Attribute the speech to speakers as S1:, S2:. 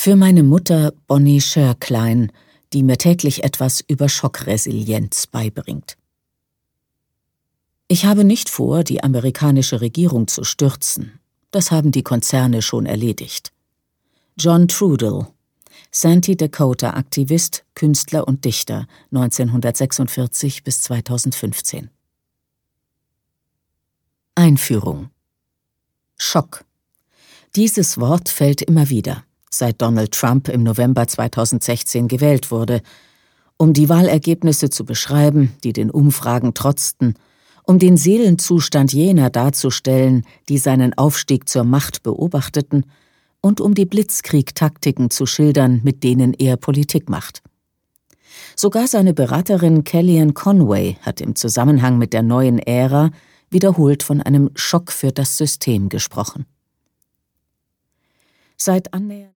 S1: Für meine Mutter Bonnie Scherklein, die mir täglich etwas über Schockresilienz beibringt. Ich habe nicht vor, die amerikanische Regierung zu stürzen. Das haben die Konzerne schon erledigt. John Trudell, Sandy Dakota-Aktivist, Künstler und Dichter, 1946 bis 2015. Einführung. Schock. Dieses Wort fällt immer wieder, seit Donald Trump im November 2016 gewählt wurde, um die Wahlergebnisse zu beschreiben, die den Umfragen trotzten, um den Seelenzustand jener darzustellen, die seinen Aufstieg zur Macht beobachteten, und um die Blitzkrieg-Taktiken zu schildern, mit denen er Politik macht. Sogar seine Beraterin Kellyanne Conway hat im Zusammenhang mit der neuen Ära wiederholt von einem Schock für das System gesprochen. Seit annähernd